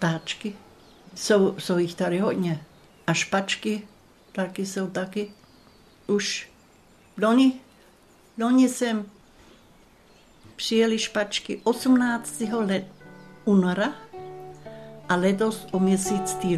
ptáčky. Jsou jich tady hodně. A špačky taky jsou taky. Už loni jsem přijeli špačky 18. února a letos o měsíc týl.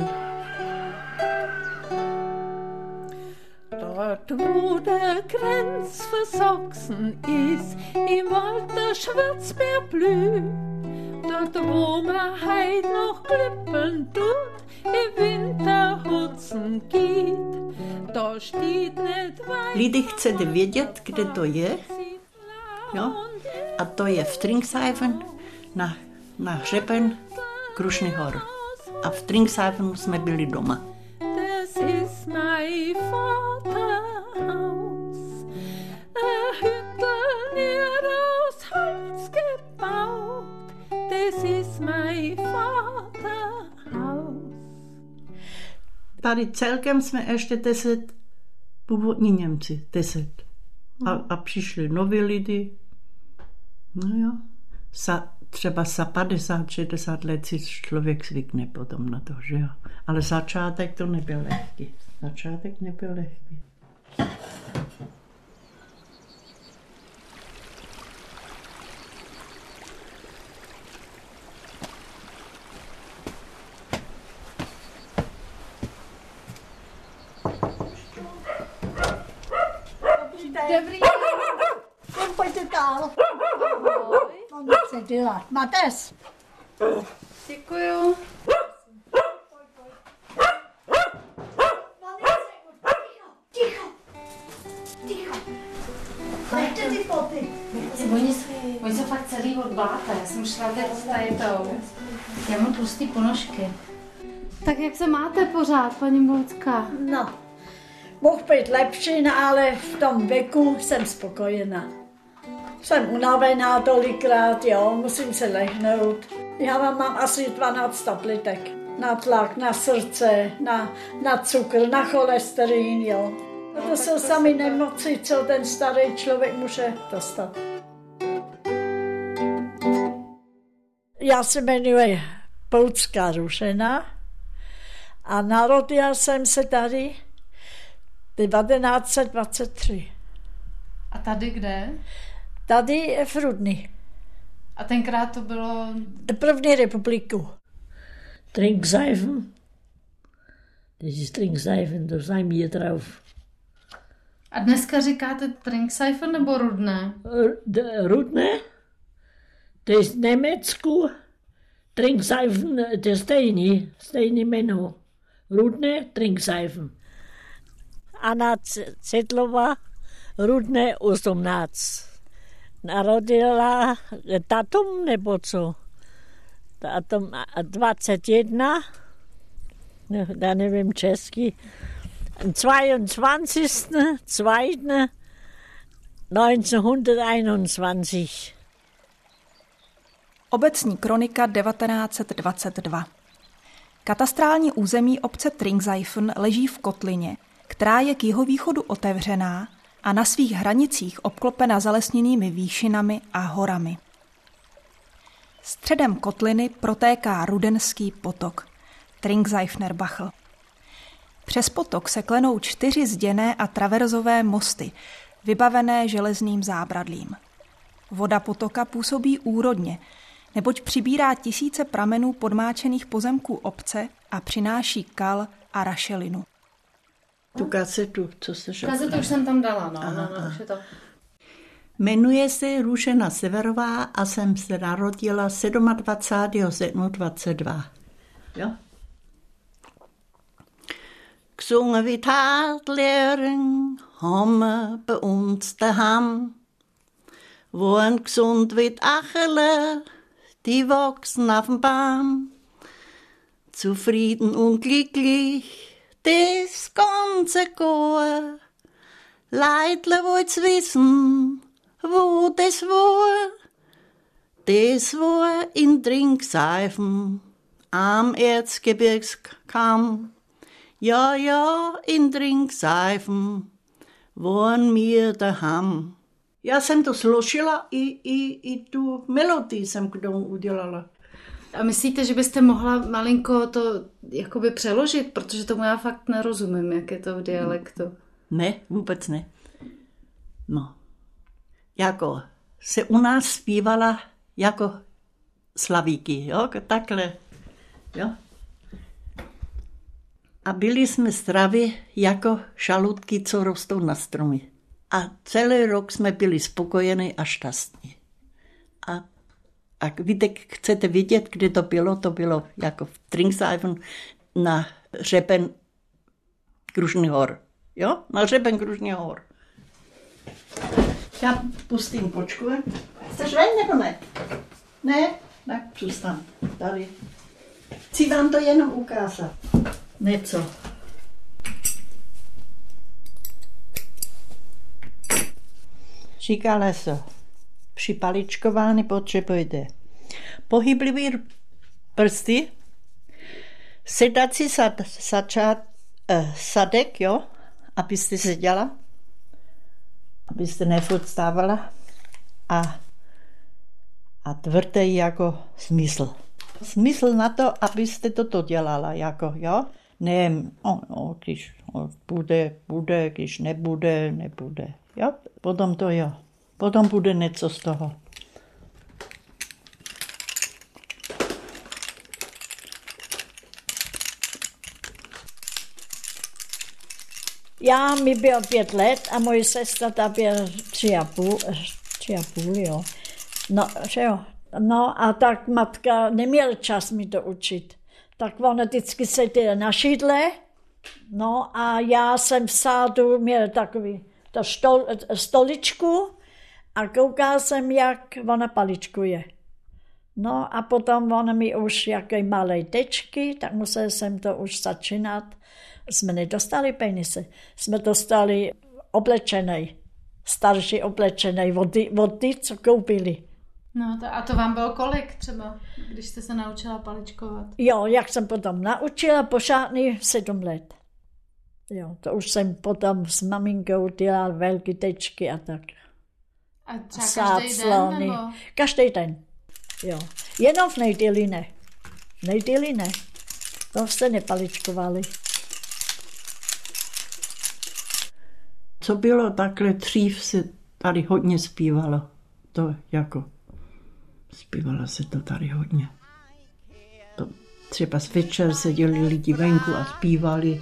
Dort, wo der Grenz für Sachsen ist, im Wald der Schwarzbeer blüht, dort, wo man heut noch klippen tut, im Winter Hutzen geht, da steht nicht weit. Lidi chcete vědět, kde to je, jo? A to je v Trinkshaven na hřeben Krušných hor. A v Trinkshavenu jsme byli doma. Das ist mein Vaterhaus, Hütte mir aus Holz gebaut, das ist mein Vaterhaus. Tady celkem jsme ještě 10 původní Němci, 10. A přišli noví lidi. No jo, třeba za 50, 60 let si člověk zvykne potom na to, že jo. Ale začátek to nebyl lehký. Dobrý den. Pojďte dál. No nic se dělat. Mátes? Děkuju. Ticho. Nechte ty poty. Oni jsou fakt celý od bláta. Já jsem šla teď tady tou. Já mám tlustý ponožky. Tak jak se máte pořád, paní Boucka? No, mohl být lepší, ale v tom věku jsem spokojená. Jsem unavená tolikrát, jo, musím se lehnout. Já mám asi 12 tabletek. Na tlak, na srdce, na cukr, na cholesterol, jo. A to jsou sami nemoci, co ten starý člověk může dostat. Já se jmenuji Boucka Růžena a narodila jsem se tady 1923. A tady kde? Tady v Rudni. A tenkrát to bylo... První republiku. Trinkshaven. Das ist Trinkshaven, da sind wir drauf. A dneska říkáte Trinkshaven nebo Rudné? Rudné, to je v Německu. Trinkshaven, to je stejný jméno. Rudné, Trinkshaven. Anna Zetlová, Rudné 18. Narodila datum nebo co? Datum 21, já nevím česky, 22.2.1921. Obecní kronika 1922. Katastrální území obce Trinkshaven leží v kotlině, která je k jihovýchodu otevřená a na svých hranicích obklopena zalesněnými výšinami a horami. Středem kotliny protéká Rudenský potok, Trinkshavener Bachl. Přes potok se klenou 4 zděné a traverzové mosty, vybavené železným zábradlím. Voda potoka působí úrodně, neboť přibírá tisíce pramenů podmáčených pozemků obce a přináší kal a rašelinu. Tu kasetu, co jste řekla. Kazetu už jsem tam dala, no, už je to. Jmenuje se Růžena Severová a jsem se narodila 27.7.22. Jo? Gesungen wie Tatlehrerin haben wir bei uns daheim. Wohnen gesund wie die Achele, die wachsen auf dem Baum. Zufrieden und glücklich, das ganze Jahr. Leidler wollt's wissen, wo das war. Das war in Trinkshaven, am Erzgebirgskamm. Ja, in Trinkshaven waren wir daheim. Já jsem to složila i tu melodii jsem k tomu udělala. A myslíte, že byste mohla malinko to jakoby přeložit? Protože tomu já fakt nerozumím, jak je to v dialektu. Ne, vůbec ne. No. Jako se u nás zpívala jako slavíky, jo, takhle, jo. A byli jsme zdraví jako šalutky, co rostou na stromy. A celý rok jsme byli spokojení a šťastní. A víte, chcete vidět, kde to bylo jako v Trinkseifen na hřeben Krušných hor. Jo? Na hřeben Krušných hor. Já pustím počku. Chceš ven nebo ne? Ne? Tak přustan. Tady. Chci vám to jenom ukázat. Něco. Říkala se, při paličkování potřebujete pohyblivý prsty, sedací sadek, jo, abyste seděla, abyste nefurt stávala a tvrdý jako smysl. Smysl na to, abyste toto dělala, jako, jo. Ne, když bude, když nebude. Jo, potom to jo. Potom bude něco z toho. Mi bylo 5 let a moje sestra ta byla 3,5, jo. No, že jo. No a tak matka neměla čas mi to učit. Tak ona vždycky seděla na šidle, no a já jsem v sádu měla takový stoličku a koukala jsem, jak ona paličkuje. No a potom ona mi už jaké malé tečky, tak musela jsem to už začínat. Jsme nedostali peníze, jsme dostali oblečené, starší oblečené vody, co koupili. No a to vám bylo kolik třeba, když jste se naučila paličkovat? Jo, jak jsem potom naučila, pořádný 7 let. Jo, to už jsem potom s maminkou dělala velké tečky a tak. A třeba každý den, nebo? Každý den, jo. Jenom v neděli ne. V neděli ne. To jste nepaličkovali. Co bylo takhle dřív, se tady hodně zpívalo. To jako, zpívalo se to tady hodně. To třeba večer seděli lidi venku a zpívali.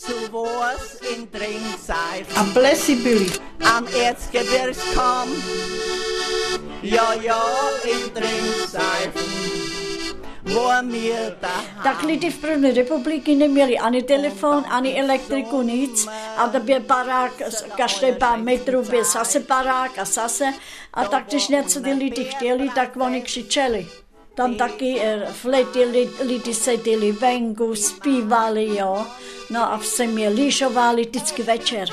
A plesy byly. Am Erzgebirgskamm, ja, in Trinkseifen, wo mir daheim. Tak lidi v první republiky neměli ani telefon, ani elektriku, nic. A to byl barák, každý pár metrů byl zase barák a zase. A tak když něco ty lidi chtěli, tak oni křičeli. Tam taky v letě lidi seděli venku, zpívali, jo. No a se mě lyžovali vždycky večer.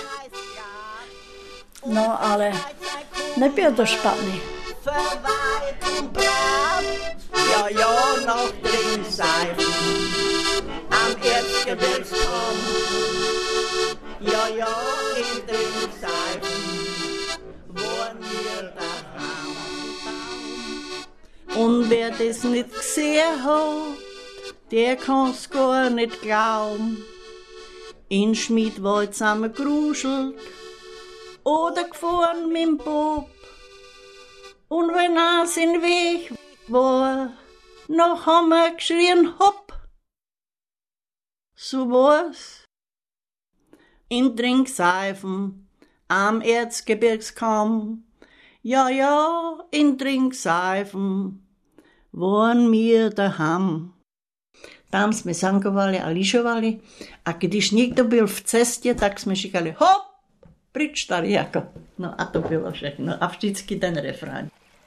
No, ale nebylo to špatný. Ja, noch Trinkseifen, am Erzgebirgskamm, ja, in Trinkseifen, wo mir daheim. Und wer das nicht gesehen hat, der kann's gar nicht glauben. In Schmied war zusammengekruschelt oder gefahren mit dem Bob. Und wenn er sein Weg war, noch haben wir geschrien, hopp. So war's. In Trinkseifen, am Erzgebirgskamm, ja, in Trinkseifen, waren wir daheim. Tam jsme sankovali a lyžovali a když někdo byl v cestě, tak jsme říkali hop, pryč tady jako. No a to bylo všechno a vždycky ten refrén.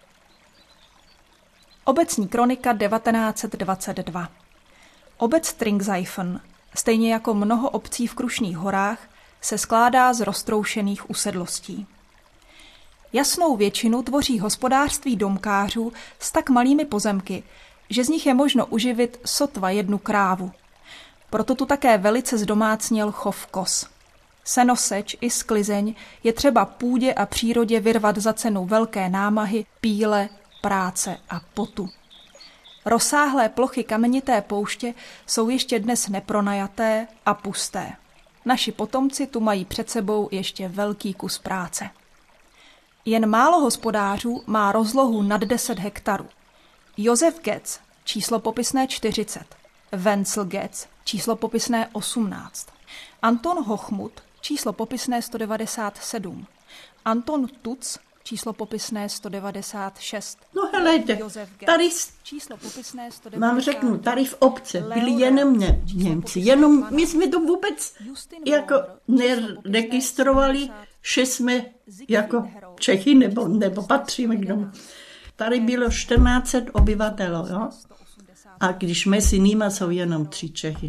Obecní kronika 1922. Obec Trinkseifen, stejně jako mnoho obcí v Krušných horách, se skládá z roztroušených usedlostí. Jasnou většinu tvoří hospodářství domkářů s tak malými pozemky, že z nich je možno uživit sotva 1 krávu. Proto tu také velice zdomácněl chov koz. Senoseč i sklizeň je třeba půdě a přírodě vyrvat za cenu velké námahy, píle, práce a potu. Rozsáhlé plochy kamenité pouště jsou ještě dnes nepronajaté a pusté. Naši potomci tu mají před sebou ještě velký kus práce. Jen málo hospodářů má rozlohu nad 10 hektarů. Josef Getz, číslo popisné 40, Wenzel Getz, číslo popisné 18, Anton Hochmut, číslo popisné 197, Anton Tuc, číslo popisné 196. No helejte, tady číslo popisné 190, vám řeknu, tady v obce byli jenom Němci. Jenom my jsme to vůbec jako neregistrovali, že jsme jako Čechy nebo patříme k tomu. Tady bylo 1400 obyvatel, jo? A když mezi nimi jsou jenom 3 Čechy.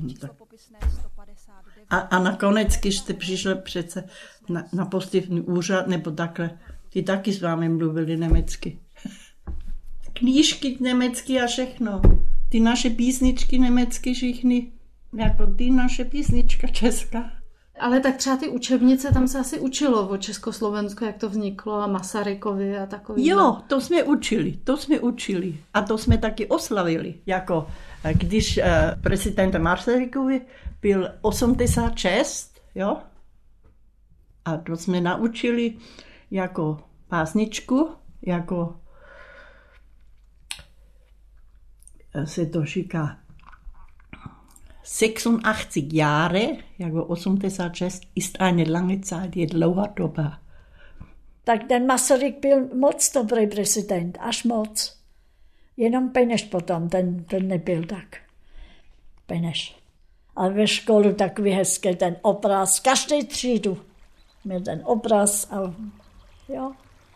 A nakonec, když jste přišli přece na postivní úřad nebo takhle, ty taky s vámi mluvili německy. Knížky německy a všechno. Ty naše písničky německy všichni. Jako ty naše písnička česká. Ale tak třeba ty učebnice, tam se asi učilo o Československu, jak to vzniklo a Masarykovi a takový. Jo, to jsme učili. A to jsme taky oslavili. Jako když prezident Masarykovi byl 86, jo? A to jsme naučili jako pásničku, jako se to říká 86 Jahre, jako 86, ist eine lange Zeit, je dlouhá doba. Tak ten Masaryk byl moc dobrý prezident, až moc. Jenom Beneš potom, ten nebyl tak. Beneš. Ale ve školu takový hezký ten obraz, každý třídu měl ten obraz a jo.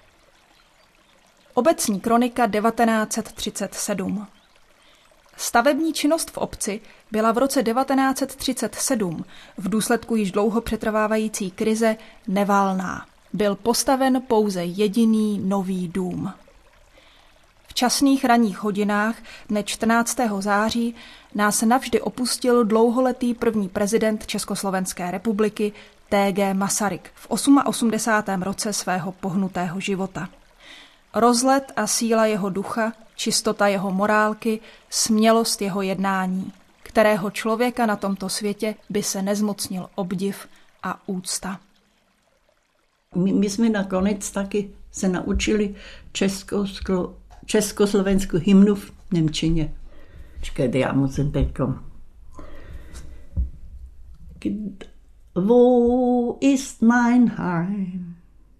Obecní kronika 1937. Stavební činnost v obci byla v roce 1937 v důsledku již dlouho přetrvávající krize nevalná. Byl postaven pouze jediný nový dům. V časných ranních hodinách dne 14. září nás navždy opustil dlouholetý první prezident Československé republiky T.G. Masaryk v 88. roce svého pohnutého života. Rozlet a síla jeho ducha, čistota jeho morálky, smělost jeho jednání, kterého člověka na tomto světě by se nezmocnil obdiv a úcta. My jsme nakonec taky se naučili československou hymnu v němčině. Čekajte, já musím teďkom. Wo ist mein Heim?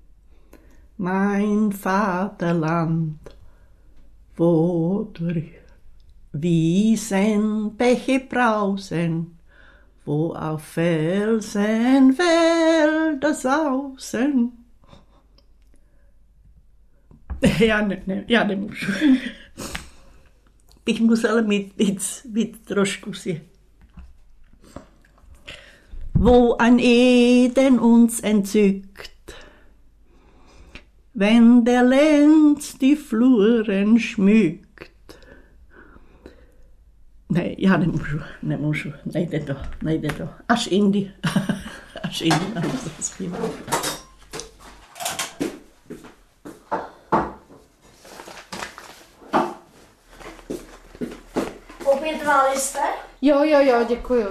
Mein Vaterland, wo durch Wiesen, Bäche brausen, wo auf Felsen Wälder sausen. Já nemůžu. Bych musela mít víc trošku si. Wo ein Eden uns entzückt, wenn der Lenz die Fluren schmückt. Ne, já nemůžu, nejde to. Až jindy nám to zpívá. Obědvali jste? Jo, děkuju.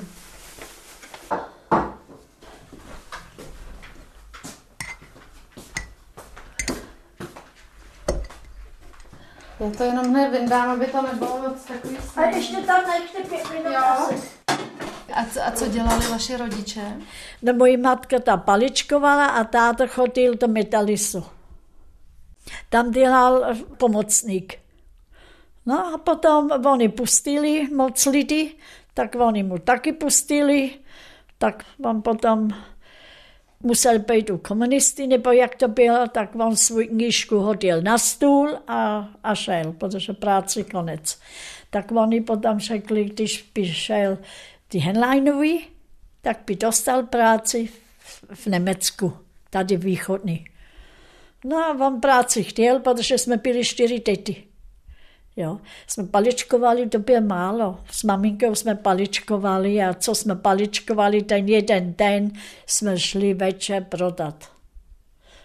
Já to jenom hned vyndám, aby to nebylo moc takový A ještě tam nechte 5 minut asi. A co dělali vaši rodiče? No, moje matka tam paličkovala a táta chodil do metalisu. Tam dělal pomocník. No a potom oni pustili moc lidi, tak oni mu taky pustili, tak on potom musel být u komunisty, nebo jak to bylo, tak on svou knížku hodil na stůl a šel, protože práci konec. Tak oni potom řekli, když by šel ty Henleinovi, tak by dostal práci v Německu, tady východní. No a on práci chtěl, protože jsme byli 4 děti. Jo. Jsme paličkovali, to bylo málo. S maminkou jsme paličkovali a co jsme paličkovali, ten jeden den jsme šli večer prodat.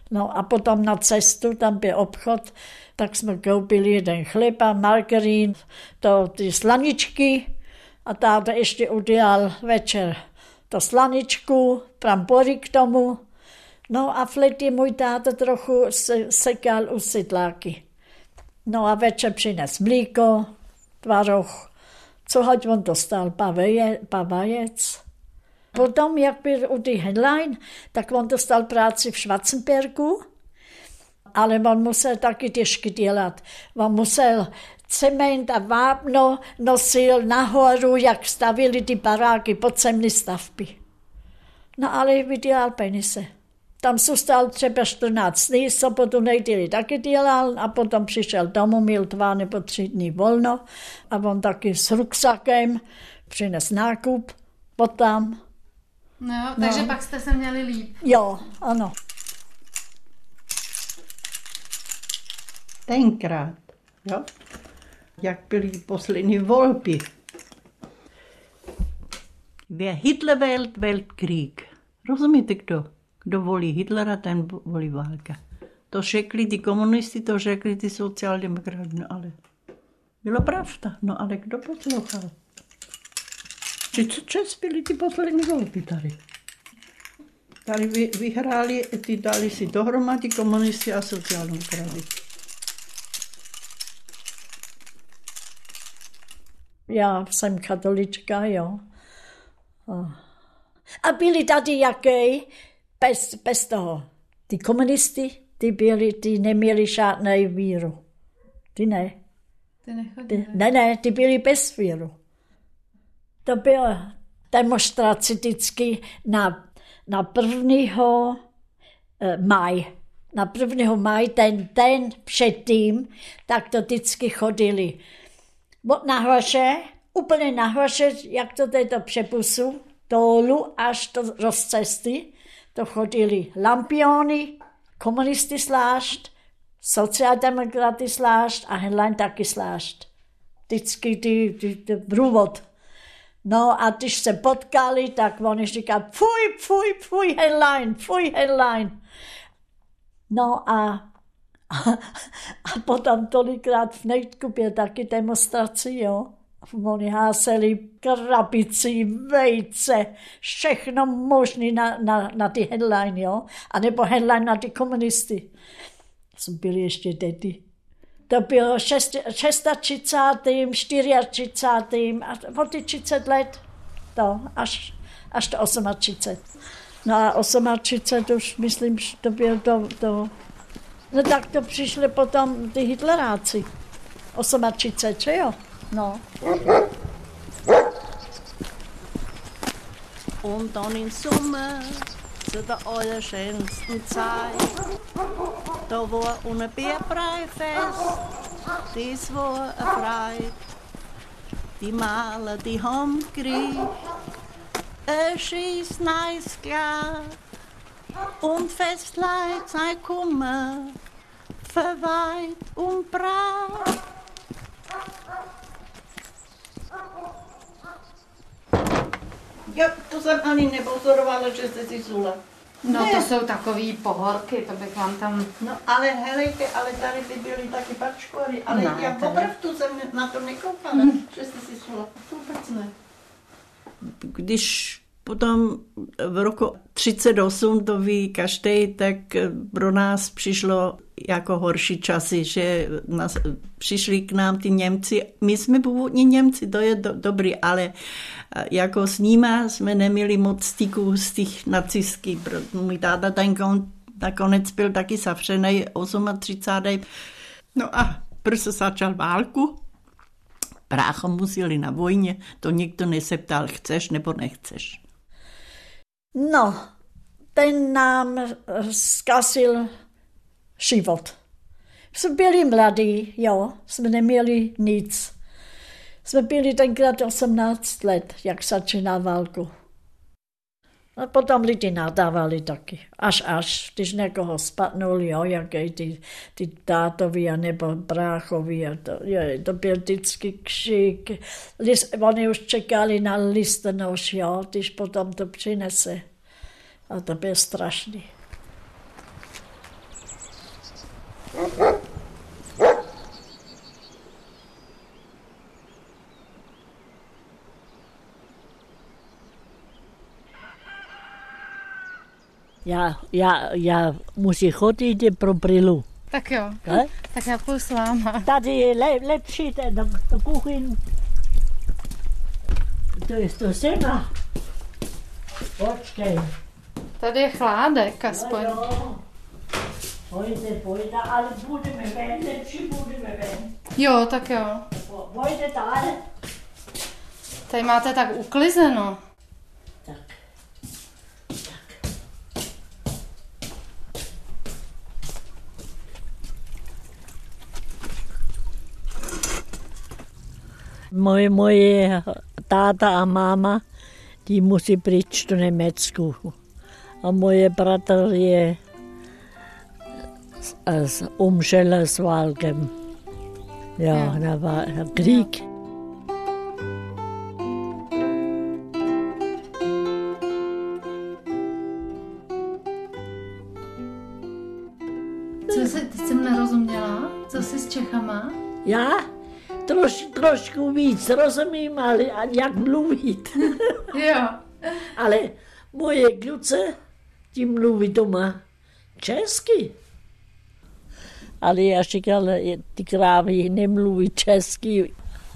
No a potom na cestu, tam byl obchod, tak jsme koupili jeden chleba, margarín, ty slaničky a táta ještě udělal večer to slaničku, brambory k tomu. No a v letě můj táta trochu sekal u sedláky. No a večer přines mlíko, tvaroh, co hoď on dostal, vajec. Potom, jak byl u těch headline, tak on dostal práci v Schwarzenbergu, ale on musel taky těžky dělat. On musel cement a vápno nosil nahoru, jak stavili ty baráky, podzemní stavby. No ale vydělal peníze. Tam zůstal třeba 14 dní, sobotu neděli taky dělal a potom přišel domů, měl 2 nebo 3 dny volno a on taky s ruksakem přines nákup potom. No, takže pak jste se měli líp. Jo, ano. Tenkrát, jo, jak byly poslední volby. Wer Hitler wählt, wählt Krieg. Rozumíte kdo? Kdo volí Hitlera, ten volí válka. To řekli ty komunisti, to řekli ty sociáldemokrati, no ale bylo pravda, no ale kdo poslouchal? 36 byly ty poslední volby tady. Tady vyhráli, ty dali si dohromady komunisti a sociáldemokrati. Já jsem katolička, jo. A byli tady jaké? Bez toho. Ty komunisti, ty neměli žádnou víru. Ty ne. Ty nechodili. Ne, ty byli bez víru. To bylo demonstrace vždycky na 1. maj. Na 1. maj, ten den předtím, tak to vždycky chodili. Od nahoře, úplně nahoře, jak to je do přepusu, dolů až do rozcesty, to chodili lampiony, komunisti zvlášť, sociáldemokraty zvlášť a Henlein taky zvlášť. Vždycky ty průvod. No a když se potkali, tak oni říkali, fuj, Henlein. No a potom tolikrát v Nejtku byl taky demonstraci, jo. Oni házeli krabici, vejce, všechno možné na ty headline, jo. A nebo headline na ty komunisty. Jsme byli ještě děti. To bylo 36, 34 a od 30 let to, až do 38. No a 38 už myslím, že to bylo to. No tak to přišli potom ty hitleráci. 38, že jo? No. Und dann im Sommer, zu der allerschönsten Zeit, da war ohne Bierbreifest, das war eine Freude. Die Maler, die haben gekriegt, ein schönes neues Kleid und Festleid sei Kummer, verweit und breit. Jo, to jsem ani nepozorovala, že jste si zula. No to jsou takový pohorky, to bych vám tam... No ale helejte, ale tady by byly taky pačkory, ale no, já opravdu jsem na to nekoukala, že jste si zula. Vůbec ne. Když potom v roku 38, to ví každý, tak pro nás přišlo jako horší časy, že přišli k nám ty Němci. My jsme původní Němci, to je dobrý, ale jako s nima jsme neměli moc styků z těch nacistských. Můj táta nakonec byl taky zavřený 38. No a prostě začal válku. Brácha museli na vojně, to nikdo neseptal, chceš nebo nechceš. No, ten nám zkazil život. Jsme byli mladí, jo, jsme neměli nic. Jsme byli tenkrát 18 let, jak začíná válku. A potom lidi nadávali taky. Až, když někoho spadnuli, jo, jaké ty tátovi a nebo bráchovi. A to byl vždycky křik. Oni už čekali na listonoš, jo, když potom to přinese. A to bylo strašný. Já musím chodit pro brilu. Tak jo, Ne? tak já půjdu s váma. Tady je lepší do kuchyň. To je to sema. Počkej. Tady je chládek aspoň. Jo. Pojďte, ale budeme ven, lepší budeme ven. Jo, tak jo. Pojďte tady. Tady máte tak uklizeno. Tak. Moje táta a máma, die musí pryč do Německu. A moje bratr je umřel s válkem. Ja, na Krieg. Teď jsem nerozuměla, co jsi s Čechama? Já trošku víc rozumím, ale jak mluvit. Jo. Ale moje kluci, ti mluví doma česky. Ale já říkal, ty krávy nemluví česky.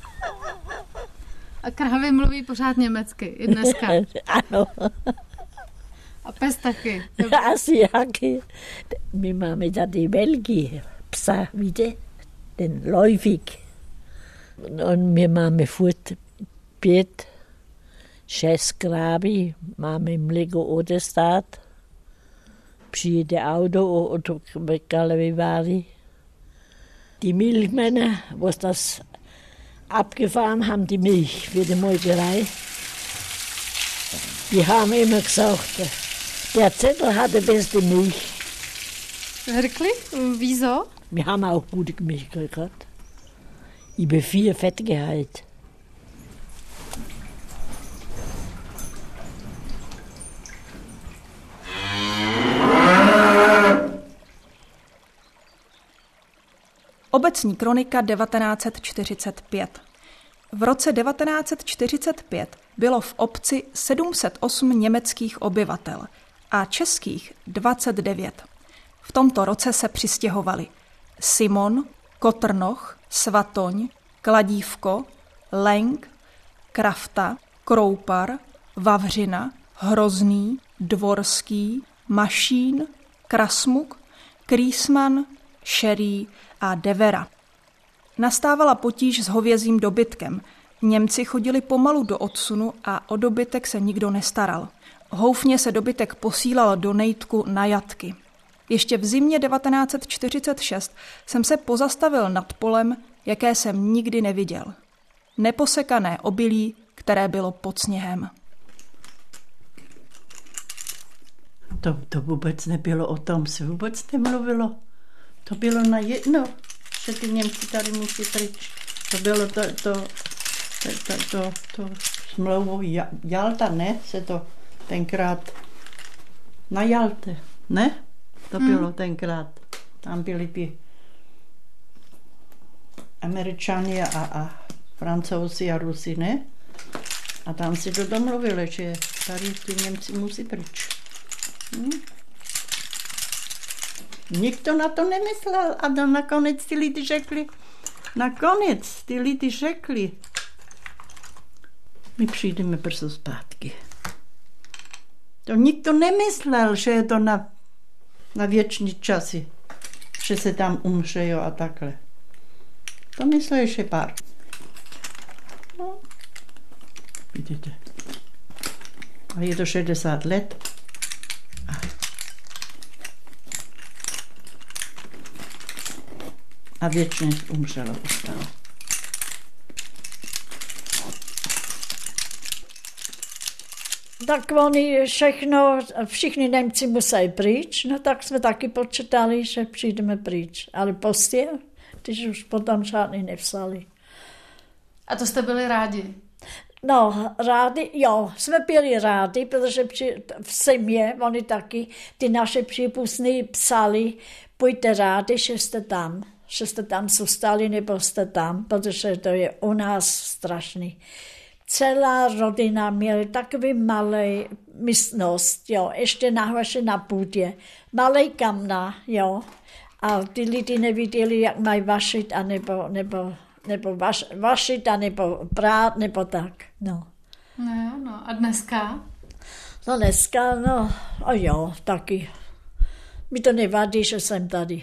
A krávy mluví pořád německy i dneska. Ano. A pes taky. Asi jaké. My máme tady velký psa, víte? Ten Läufig. My máme furt 5, 6 krávy, máme mléko odestát. Přijede auto od Kalevivary. Die Milchmänner, was das abgefahren haben, die Milch für die Molkerei, die haben immer gesagt, der Zettel hatte beste Milch. Wirklich? Wieso? Wir haben auch gute Milch gehabt. Über 4 Fettgehalt. Obecní kronika 1945. V roce 1945 bylo v obci 708 německých obyvatel a českých 29. V tomto roce se přistěhovali Simon, Kotrnoch, Svatoň, Kladívko, Lenk, Krafta, Kroupar, Vavřina, Hrozný, Dvorský, Mašín, Krasmuk, Krýsman, Šerý a Devera. Nastávala potíž s hovězím dobytkem. Němci chodili pomalu do odsunu a o dobytek se nikdo nestaral. Houfně se dobytek posílal do Nejtku na jatky. Ještě v zimě 1946 jsem se pozastavil nad polem, jaké jsem nikdy neviděl. Neposekané obilí, které bylo pod sněhem. To vůbec nebylo o tom, se vůbec nemluvilo. To bylo na jedno, že ty Němci tady musí pryč. To bylo to smlouvu Jalta, ne? Se to tenkrát na Jalte, ne? To bylo tenkrát. Tam byli ty Američani a Francouzi a Rusi, ne? A tam si to domluvili, že tady ty Němci musí pryč. Nikdo na to nemyslel a nakonec ty lidi řekli, my přijdeme brzo zpátky. To nikdo nemyslel, že je to na věčný časy, že se tam umře, jo, a takhle. To mysleli, že pár. No, vidíte. A je to 60 let. A věčně umřelo ustalo. Tak oni všichni Němci musí pryč, no tak jsme taky počítali, že přijdeme pryč. Ale pozdě, když už potom žádný nevzali. A to jste byli rádi? No, rádi, jo, jsme byli rádi, protože v zimě, oni taky, ty naše příbuzní psali, buďte rádi, že jste tam zůstali, nebo jste tam, protože to je u nás strašný. Celá rodina měla takový malý místnost, jo, ještě nahoře na půdě, malý kamna, jo, a ty lidi neviděli, jak mají vašit, nebo vašit, nebo prát, nebo tak, no. A dneska? No dneska, no, a jo, taky. Mi to nevadí, že jsem tady.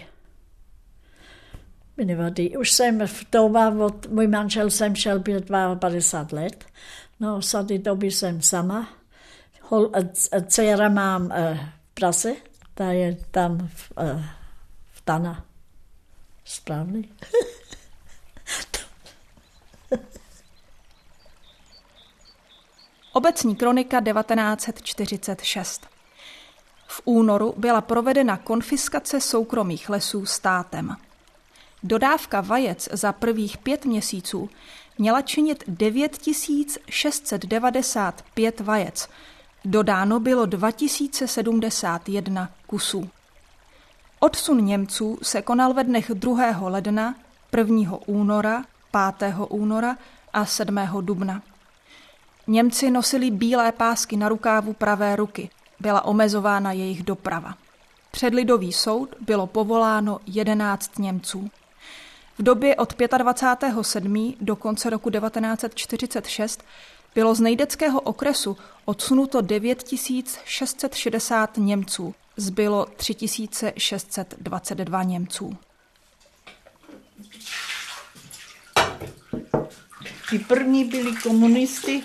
Mi nevadí. Už jsem můj manžel jsem šel, byl 52 let. No, za ty doby jsem sama. Dcera mám v Praze, ta je tam v Tana. Správný. Obecní kronika 1946. V únoru byla provedena konfiskace soukromých lesů státem. Dodávka vajec za prvních 5 měsíců měla činit 9695 vajec. Dodáno bylo 2071 kusů. Odsun Němců se konal ve dnech 2. ledna, 1. února, 5. února a 7. dubna. Němci nosili bílé pásky na rukávu pravé ruky. Byla omezována jejich doprava. Před lidový soud bylo povoláno 11 Němců. V době od 25.7. do konce roku 1946 bylo z nejdeckého okresu odsunuto 9660 Němců. Zbylo 3622 Němců. Ty první byli komunisti,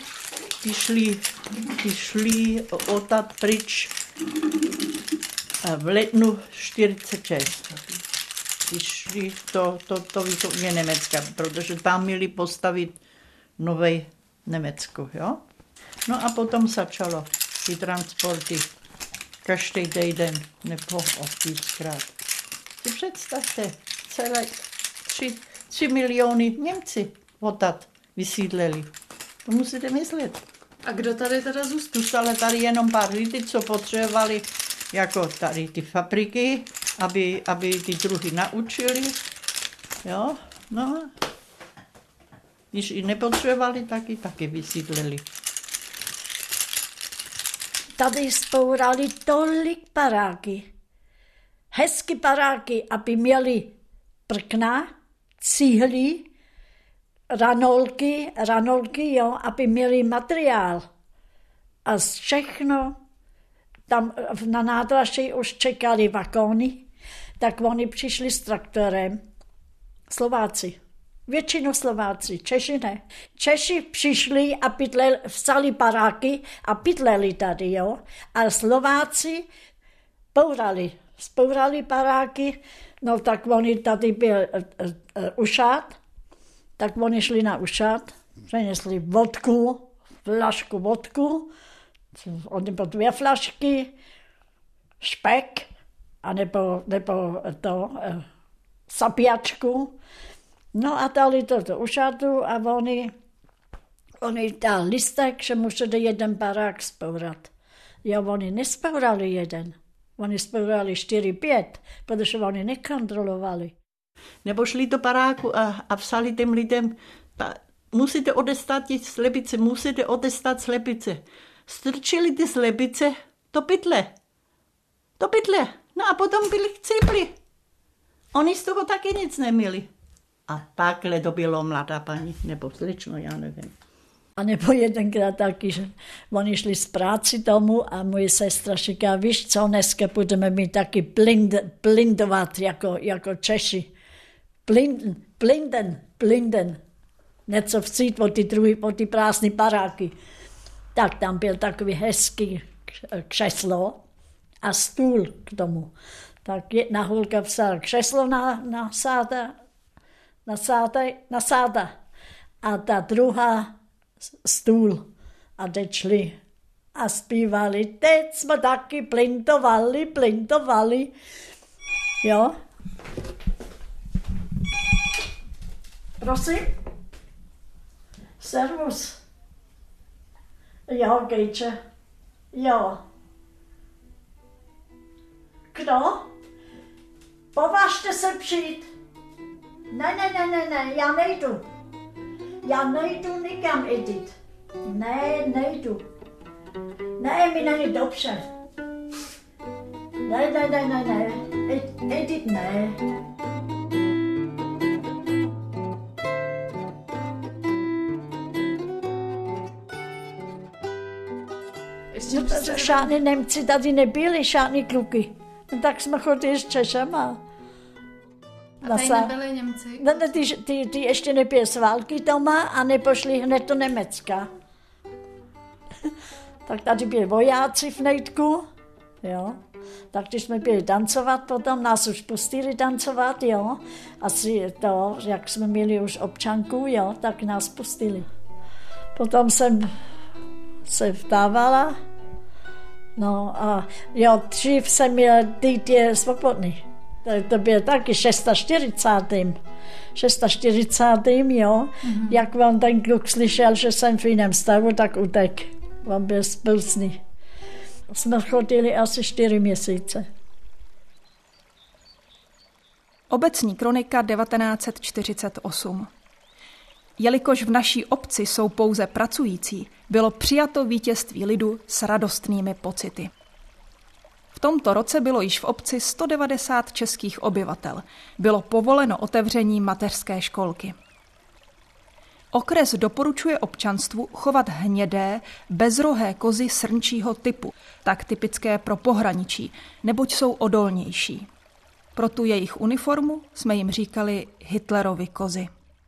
ty šli odtud pryč v lednu 46. Ty šli to východně Německa, protože tam měli postavit nové Německo, jo? No a potom začalo ty transporty každý den nebo víckrát. Si představte, celé 3 miliony Němci odtud vysídleli. To musíte myslet. A kdo tady teda zůstal? Zůstalo tady jenom pár lidí, co potřebovali jako tady ty fabriky, aby ty druhy naučili. Jo, no. Když i nepotřebovali, taky vysídleli. Tady zbourali tolik baráky. Hezky baráky, aby měli prkna, cihly, ranolky, jo, aby měli materiál. A všechno, tam na nádraží už čekali vagóny, tak oni přišli s traktorem. Slováci. Většinou Slováci, Češi ne. Češi přišli a vzali baráky a bydleli tady, jo. A Slováci zbourali baráky, no tak oni tady byl ušát, tak oni šli na ušát, přinesli flašku vodku, nebo 2 flašky, špek, nebo sapíjačku. No a dali to do ušátu a oni dali listek, že museli jeden barák zbourat. Jo, oni nezbourali jeden, oni zbourali 4-5, protože oni nekontrolovali. Nebo šli do baráku a psali těm lidem, musíte odestat slepice. Strčili ty slepice do pytle. No a potom byli chcípli. Oni z toho taky nic neměli. A takhle to bylo mladá paní, nebo slečno, já nevím. A nebo jedenkrát taky, že oni šli z práci domů a moje sestra říká, víš co, dneska budeme mít taky blindovat jako Češi. Blinden. Něco vcít po ty prázdné baráky. Tak tam byl takový hezký křeslo a stůl k tomu. Tak jedna holka vzala křeslo na sáda a ta druhá stůl. A teď šli a zpívali. Teď jsme taky blintovali. Jo? Prosím? Servus. Jo, Gejče. Jo. Kdo? Považte se přijít. Ne, já nejdu. Já nejdu nikam, Edith. Ne, nejdu. Ne, mi není dobře. Ne. Edith, ne. Žádní Němci tady nebyli, žádní kluky. Tak jsme chodili s Češama. A tady nebyli Němci? Ne, ty ještě nebyly z války doma a nepošli hned do Německa. Tak tady byli vojáci v Nejdku, jo. Tak když jsme byli tancovat, potom nás už pustili tancovat, jo. Asi to, jak jsme měli už občanku, jo, tak nás pustili. Potom jsem se vdávala, no a jo, dřív jsem měl dítě svobodný. To bylo taky 46. Jo. Jak vám ten kluk slyšel, že jsem v jiném stavu, tak utek. On byl spilsný. Jsme chodili asi 4 měsíce. Obecní kronika 1948. Jelikož v naší obci jsou pouze pracující, bylo přijato vítězství lidu s radostnými pocity. V tomto roce bylo již v obci 190 českých obyvatel. Bylo povoleno otevření mateřské školky. Okres doporučuje občanstvu chovat hnědé, bezrohé kozy srnčího typu, tak typické pro pohraničí, neboť jsou odolnější. Pro tu jejich uniformu jsme jim říkali Hitlerovy kozy.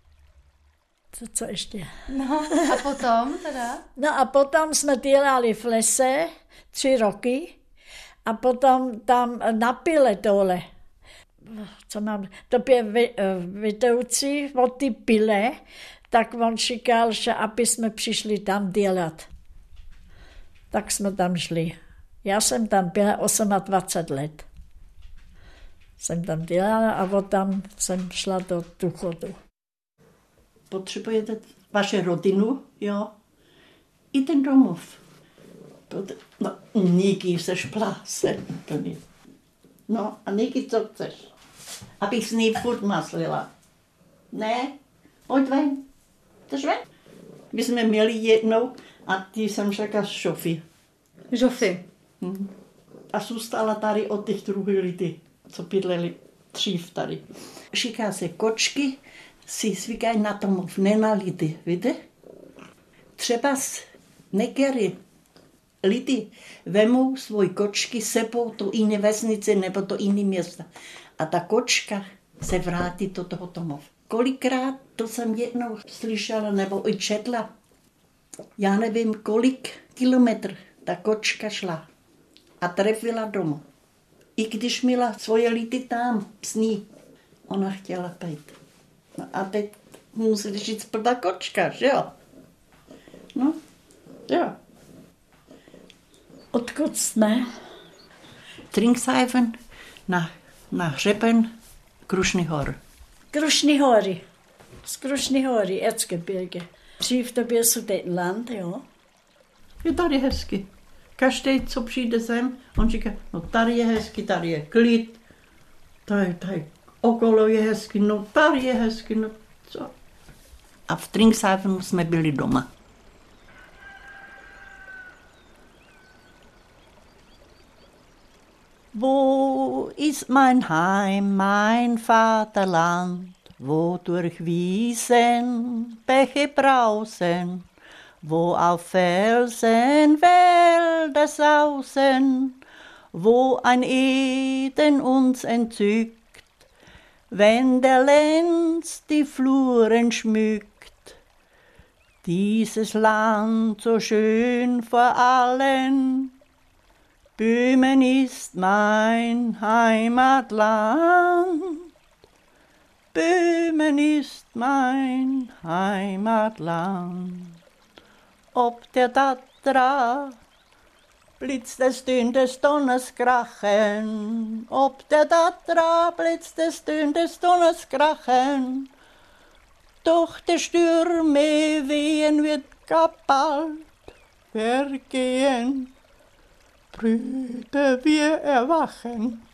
Co ještě? No a potom teda? No a potom jsme dělali v lese 3 roky a potom tam na pile dole. Co mám? To byl vedoucí od ty pile, tak on říkal, že aby jsme přišli tam dělat. Tak jsme tam šli. Já jsem tam byla 28 let. Jsem tam dělala a od tam jsem šla do důchodu. Potřebujete vaše rodinu, jo? I ten domov. No, Níky, seš plásen. No, a Níky, co chceš? Abych s ní furt maslila. Ne? Pojď ven. Jdeš ven? My jsme měli jednou a ty jsem řekla Žofy. Žofy. A zůstala tady od těch druhých lidí, co bydleli dřív tady. Říká se, kočky si zvykají na domov, ne na lidi, víte? Třeba některé lidi vemou svoje kočky sebou do jiné vesnice nebo do jiné města. A ta kočka se vrátí do toho domova. Kolikrát, to jsem jednou slyšela nebo i četla, já nevím, kolik kilometrů ta kočka šla a trefila domů. I když měla svoje lidi tam s ní, ona chtěla být. No a teď musí říct blbá kočka, že jo? No, jo. Odkud jsme? Trinkshaven na hřeben Krušný hor. Krušný hory. Z Krušný hory, Erzgebirge. Dřív to byl Sudetenland, jo? Je tady hezky. Každý, co přijde sem, on říká, no tady je hezky, tady je klid, tady okolo je hezky, no tady je hezky, no co? A v Trinkshavenu jsme byli doma. Wo ist mein Heim, mein Vaterland, wo durch Wiesen Bäche brausen, wo auf Felsen Wälder sausen, wo ein Eden uns entzückt, wenn der Lenz die Fluren schmückt. Dieses Land so schön vor allen, Böhmen ist mein Heimatland. Böhmen ist mein Heimatland. Ob der Tatra blitzt es, tönt es, Donners krachen. Ob der Tatra blitzt es, tönt es, Donners krachen. Doch der Stürme wehen wird gar bald. vergehen, Brüder, wir erwachen.